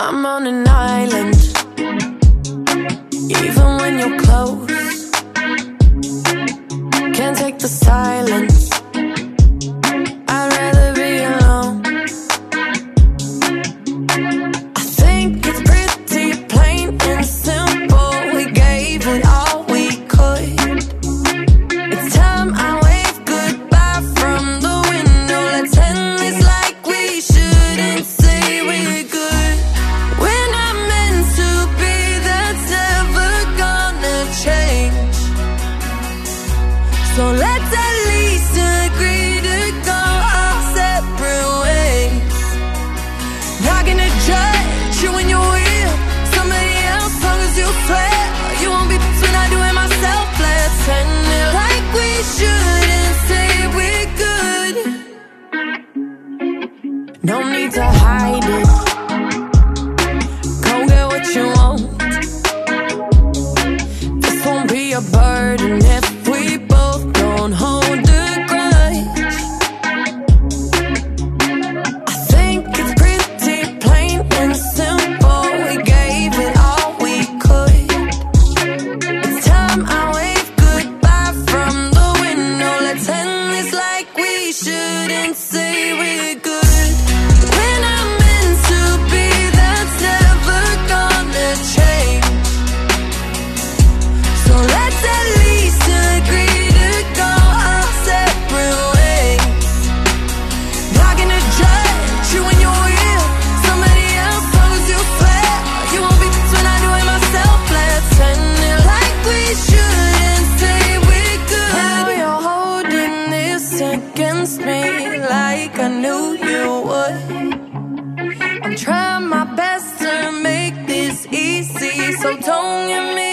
I'm on an island, even when you're close. Can't take the silence, I'd rather be alone. I think it's pretty plain and simple. We gave it all we could. It's time I wave goodbye from the window. Let's end this like we shouldn't say we're good. We're not meant to be, that's never gonna change. So let's at least agree to go our separate ways. Not gonna judge you when you're with somebody else, long as you swear you won't be between I do it myself. Let's end it like we shouldn't say we're good. No need to hide it, go get what you want. This won't be a burden if we both don't hold a grudge. I think it's pretty plain and simple. We gave it all we could. It's time I wave goodbye from the window. Let's end this like we shouldn't say we're good. We're not meant to be, that's never gonna change. So let's at least agree to go our separate ways. Not gonna judge you when you're with somebody else, long as you swear you won't be between I do it myself. Let's end it like we shouldn't say we're good. Now you're holding this against me like I knew you would. I'm trying my best to make this easy, so don't give me